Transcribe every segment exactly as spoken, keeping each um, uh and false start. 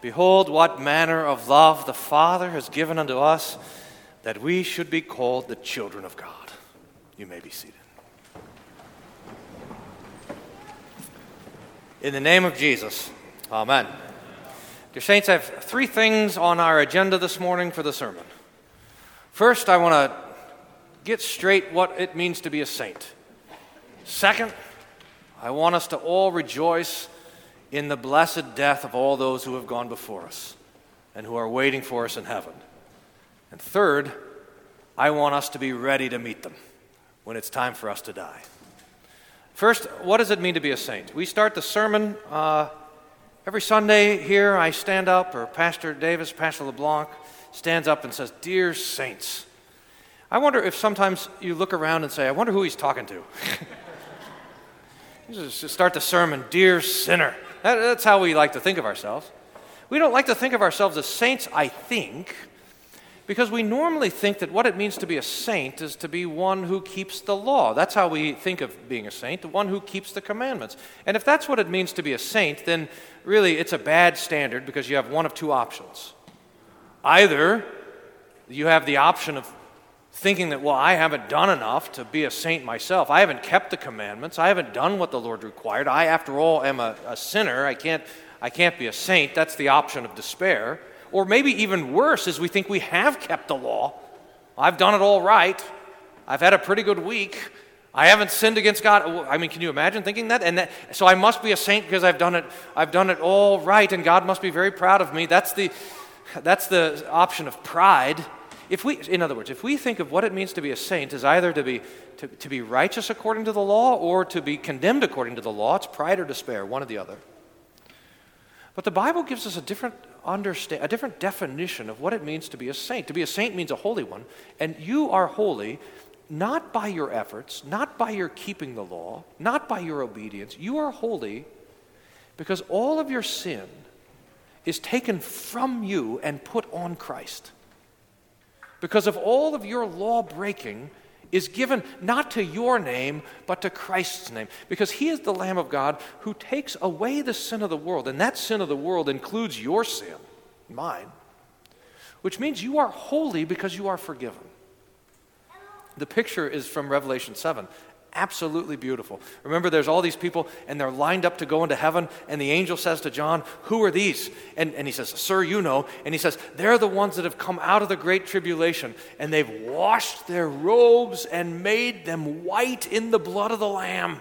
Behold, what manner of love the Father has given unto us, that we should be called the children of God. You may be seated. In the name of Jesus, amen. Dear saints, I have three things on our agenda this morning for the sermon. First, I want to get straight what it means to be a saint. Second, I want us to all rejoice in the blessed death of all those who have gone before us and who are waiting for us in heaven. And third, I want us to be ready to meet them when it's time for us to die. First, what does it mean to be a saint? We start the sermon uh, every Sunday here. I stand up, or Pastor Davis, Pastor LeBlanc, stands up and says, "Dear saints." I wonder if sometimes you look around and say, I wonder who he's talking to. You just start the sermon, "Dear sinner." That, that's how we like to think of ourselves. We don't like to think of ourselves as saints, I think, because we normally think that what it means to be a saint is to be one who keeps the law. That's how we think of being a saint, the one who keeps the commandments. And if that's what it means to be a saint, then really it's a bad standard because you have one of two options. Either you have the option of thinking that, well, I haven't done enough to be a saint myself. I haven't kept the commandments. I haven't done what the Lord required. I, after all, am a, a sinner. I can't, I can't be a saint. That's the option of despair. Or maybe even worse is we think we have kept the law. I've done it all right. I've had a pretty good week. I haven't sinned against God. I mean, can you imagine thinking that? And that, so I must be a saint because I've done it. I've done it all right, and God must be very proud of me. That's the, that's the option of pride. If we, in other words, if we think of what it means to be a saint as either to be to, to be righteous according to the law or to be condemned according to the law, it's pride or despair, one or the other. But the Bible gives us a different understand, a different definition of what it means to be a saint. To be a saint means a holy one, and you are holy not by your efforts, not by your keeping the law, not by your obedience. You are holy because all of your sin is taken from you and put on Christ. Because of all of your law breaking is given not to your name, but to Christ's name. Because he is the Lamb of God who takes away the sin of the world. And that sin of the world includes your sin, mine. Which means you are holy because you are forgiven. The picture is from Revelation seven. Absolutely beautiful. Remember, there's all these people, and they're lined up to go into heaven, and the angel says to John, "Who are these?" And, and he says, "Sir, you know." And he says, "They're the ones that have come out of the great tribulation, and they've washed their robes and made them white in the blood of the Lamb."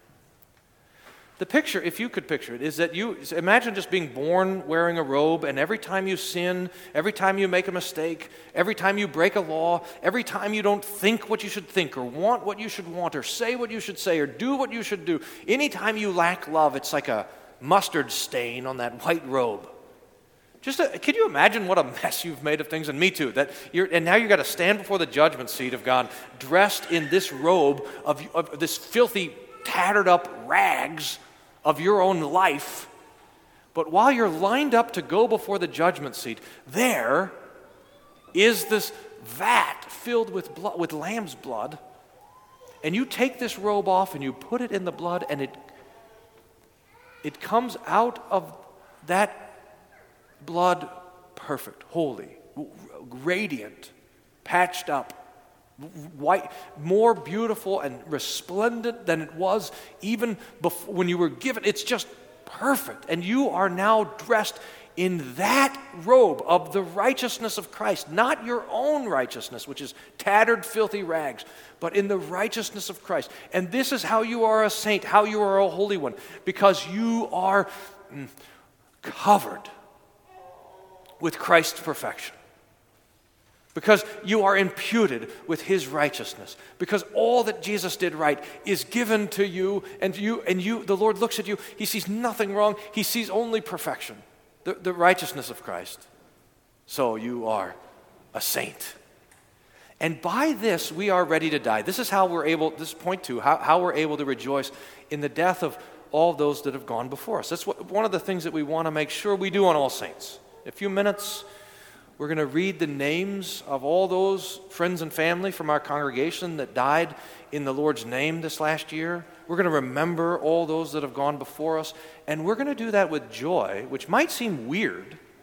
The picture, if you could picture it, is that you imagine just being born wearing a robe, and every time you sin, every time you make a mistake, every time you break a law, every time you don't think what you should think or want what you should want or say what you should say or do what you should do, anytime you lack love, it's like a mustard stain on that white robe. Just a, can you imagine what a mess you've made of things? And me too. That you're, and now you've got to stand before the judgment seat of God dressed in this robe of, of this filthy, tattered up rags of your own life. But while you're lined up to go before the judgment seat, there is this vat filled with blood, with lamb's blood, and you take this robe off and you put it in the blood, and it it comes out of that blood perfect, holy, radiant, patched up, white, more beautiful and resplendent than it was even before when you were given. It's just perfect. And you are now dressed in that robe of the righteousness of Christ, not your own righteousness, which is tattered, filthy rags, but in the righteousness of Christ. And this is how you are a saint, how you are a holy one, because you are covered with Christ's perfection. Because you are imputed with his righteousness. Because all that Jesus did right is given to you, and you and you, the Lord looks at you, he sees nothing wrong, he sees only perfection, the, the righteousness of Christ. So you are a saint. And by this we are ready to die. This is how we're able, this is point two, how, how we're able to rejoice in the death of all those that have gone before us. That's what, one of the things that we want to make sure we do on All Saints. In a few minutes, we're going to read the names of all those friends and family from our congregation that died in the Lord's name this last year. We're going to remember all those that have gone before us, and we're going to do that with joy, which might seem weird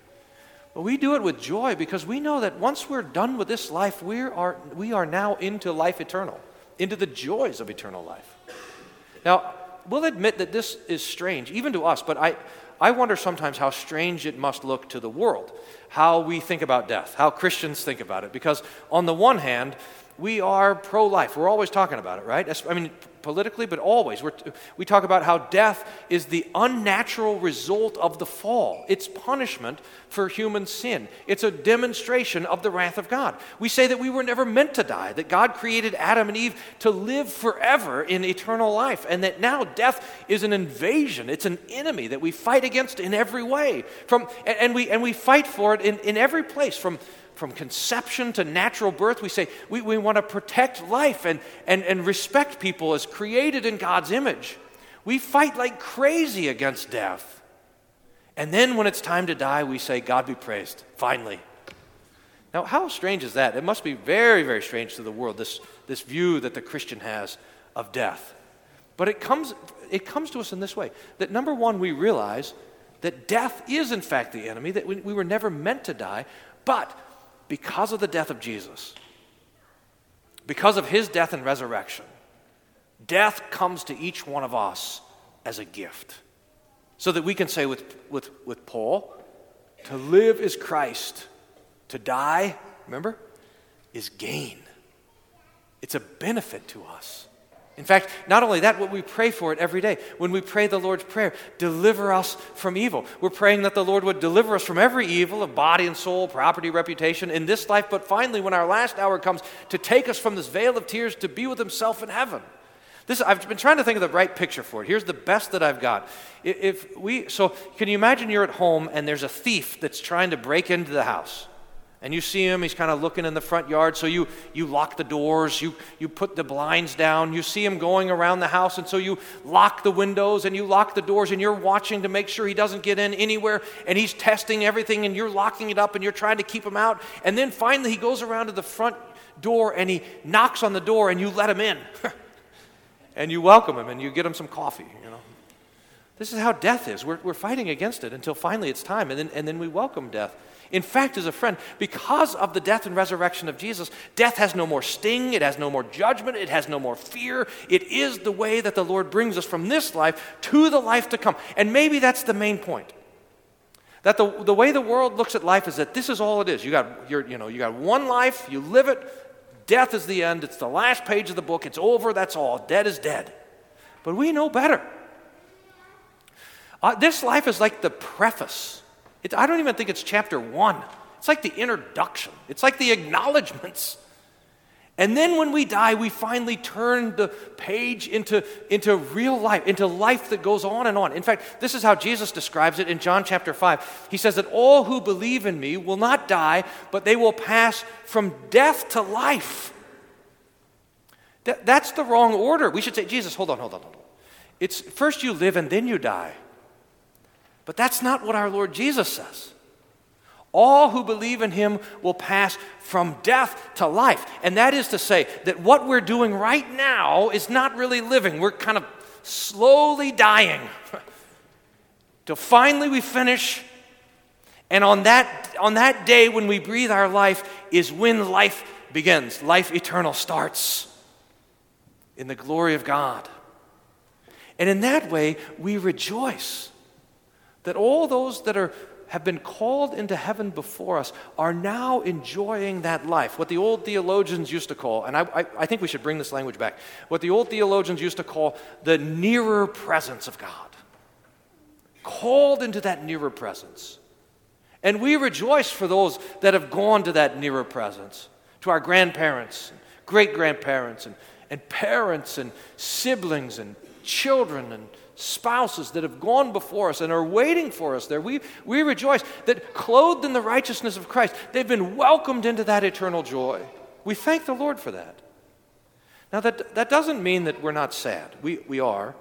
But we do it with joy because we know that once we're done with this life, we are, we are now into life eternal, into the joys of eternal life. Now, we'll admit that this is strange, even to us, but I, I wonder sometimes how strange it must look to the world, how we think about death, how Christians think about it. Because on the one hand, we are pro-life. We're always talking about it, right? I mean, politically, but always. We're, we talk about how death is the unnatural result of the fall. It's punishment for human sin. It's a demonstration of the wrath of God. We say that we were never meant to die, that God created Adam and Eve to live forever in eternal life, and that now death is an invasion. It's an enemy that we fight against in every way. From, and, and, we, and we fight for it in, in every place, from From conception to natural birth. We say we, we want to protect life and, and, and respect people as created in God's image. We fight like crazy against death. And then when it's time to die, we say, God be praised, finally. Now, how strange is that? It must be very, very strange to the world, this, this view that the Christian has of death. But it comes, it comes to us in this way, that number one, we realize that death is in fact the enemy, that we, we were never meant to die, but because of the death of Jesus, because of his death and resurrection, death comes to each one of us as a gift. So that we can say with, with, with Paul, to live is Christ, to die, remember, is gain. It's a benefit to us. In fact, not only that, but we pray for it every day. When we pray the Lord's Prayer, deliver us from evil. We're praying that the Lord would deliver us from every evil of body and soul, property, reputation in this life, but finally, when our last hour comes, to take us from this vale of tears to be with himself in heaven. This, I've been trying to think of the right picture for it. Here's the best that I've got. If we, so can you imagine you're at home and there's a thief that's trying to break into the house? And you see him, he's kind of looking in the front yard, so you, you lock the doors, you, you put the blinds down, you see him going around the house, and so you lock the windows and you lock the doors, and you're watching to make sure he doesn't get in anywhere, and he's testing everything, and you're locking it up, and you're trying to keep him out, and then finally he goes around to the front door, and he knocks on the door, and you let him in, and you welcome him, and you get him some coffee, you know. This is how death is. We're, we're fighting against it until finally it's time, and then, and then we welcome death. In fact, as a friend, because of the death and resurrection of Jesus, death has no more sting, it has no more judgment, it has no more fear. It is the way that the Lord brings us from this life to the life to come. And maybe that's the main point. That the, the way the world looks at life is that this is all it is. You got, you're, you know, you got one life, you live it, death is the end, it's the last page of the book, it's over, that's all. Dead is dead. But we know better. Uh, this life is like the preface. It, I don't even think it's chapter one. It's like the introduction. It's like the acknowledgments. And then when we die, we finally turn the page into, into real life, into life that goes on and on. In fact, this is how Jesus describes it in John chapter five. He says that all who believe in me will not die, but they will pass from death to life. That, that's the wrong order. We should say, Jesus, hold on, hold on, hold on. It's first you live and then you die. But that's not what our Lord Jesus says. All who believe in him will pass from death to life. And that is to say that what we're doing right now is not really living. We're kind of slowly dying. Till finally we finish. And on that, on that day when we breathe our life is when life begins. Life eternal starts in the glory of God. And in that way we rejoice. That all those that are have been called into heaven before us are now enjoying that life. What the old theologians used to call, and I, I, I think we should bring this language back, what the old theologians used to call the nearer presence of God. Called into that nearer presence. And we rejoice for those that have gone to that nearer presence, to our grandparents, and great-grandparents, and, and parents, and siblings, and children, and spouses that have gone before us and are waiting for us there. We, we rejoice that clothed in the righteousness of Christ, they've been welcomed into that eternal joy. We thank the Lord for that. Now, that, that doesn't mean that we're not sad. We, we are.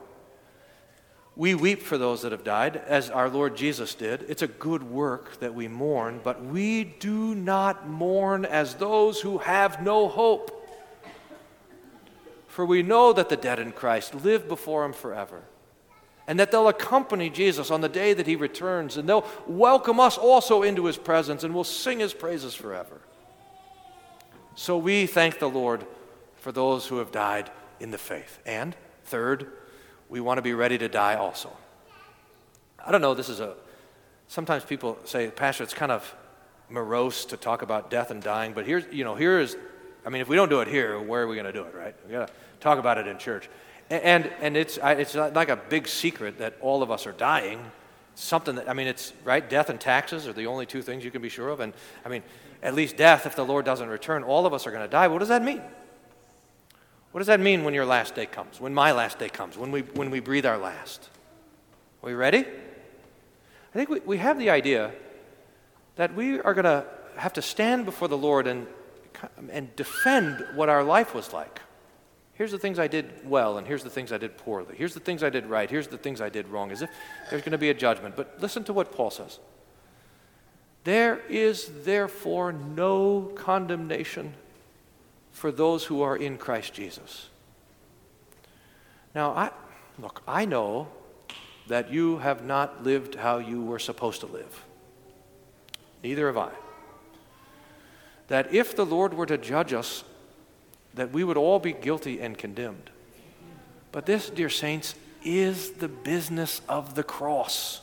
We weep for those that have died, as our Lord Jesus did. It's a good work that we mourn, but we do not mourn as those who have no hope. For we know that the dead in Christ live before him forever. and that they'll accompany Jesus on the day that he returns, and they'll welcome us also into his presence, and we'll sing his praises forever. So we thank the Lord for those who have died in the faith. And third, we want to be ready to die also. I don't know, this is a, sometimes people say, Pastor, it's kind of morose to talk about death and dying, but here's, you know, here is, I mean, if we don't do it here, where are we going to do it, right? We got to talk about it in church. And and it's it's not like a big secret that all of us are dying. It's something that, I mean, it's, right, death and taxes are the only two things you can be sure of. And, I mean, at least death, if the Lord doesn't return, all of us are going to die. What does that mean? What does that mean when your last day comes, when my last day comes, when we when we breathe our last? Are we ready? I think we, we have the idea that we are going to have to stand before the Lord and and defend what our life was like. Here's the things I did well, and here's the things I did poorly. Here's the things I did right. Here's the things I did wrong, as if there's going to be a judgment. But listen to what Paul says. There is therefore no condemnation for those who are in Christ Jesus. Now, I, look, I know that you have not lived how you were supposed to live. Neither have I. That if the Lord were to judge us, that we would all be guilty and condemned. But this, dear saints, is the business of the cross.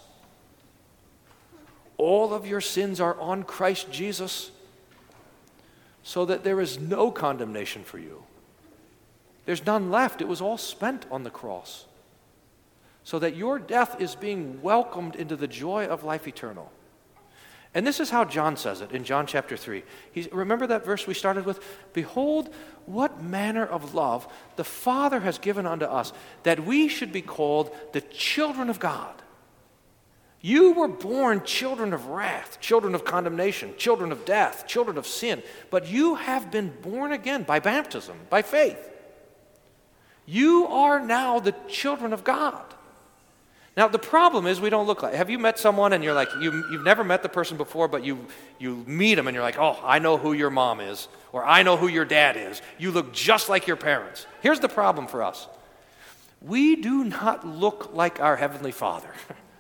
All of your sins are on Christ Jesus, so that there is no condemnation for you. There's none left. It was all spent on the cross. So that your death is being welcomed into the joy of life eternal. And this is how John says it in John chapter three. He's, remember that verse we started with? Behold, what manner of love the Father has given unto us, that we should be called the children of God. You were born children of wrath, children of condemnation, children of death, children of sin, but you have been born again by baptism, by faith. You are now the children of God. Now, the problem is we don't look like, have you met someone and you're like, you, you've never met the person before, but you, you meet them and you're like, oh, I know who your mom is, or I know who your dad is. You look just like your parents. Here's the problem for us. We do not look like our Heavenly Father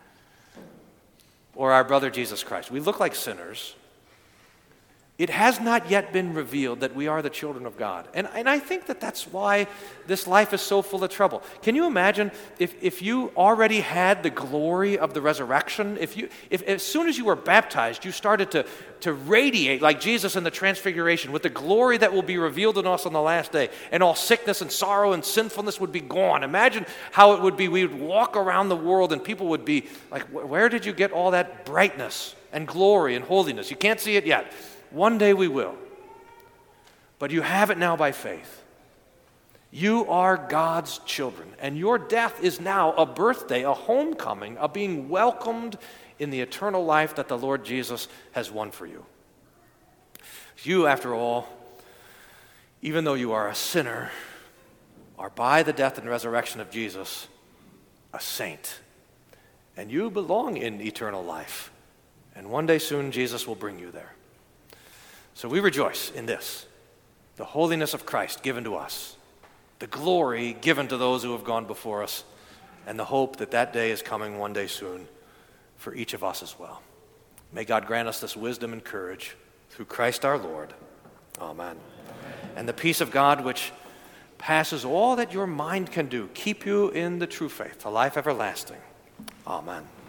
or our brother Jesus Christ. We look like sinners. It has not yet been revealed that we are the children of God. And, and I think that that's why this life is so full of trouble. Can you imagine if, if you already had the glory of the resurrection? If you, if as soon as you were baptized, you started to, to radiate like Jesus in the transfiguration with the glory that will be revealed in us on the last day. And all sickness and sorrow and sinfulness would be gone. Imagine how it would be. We would walk around the world and people would be like, where did you get all that brightness and glory and holiness? You can't see it yet. One day we will. But you have it now by faith. You are God's children, and your death is now a birthday, a homecoming, a being welcomed in the eternal life that the Lord Jesus has won for you. You, after all, even though you are a sinner, are by the death and resurrection of Jesus a saint. And you belong in eternal life. And one day soon Jesus will bring you there. So we rejoice in this, the holiness of Christ given to us, the glory given to those who have gone before us, and the hope that that day is coming one day soon for each of us as well. May God grant us this wisdom and courage through Christ our Lord. Amen. Amen. And the peace of God, which passes all that your mind can do, keep you in the true faith, the life everlasting. Amen.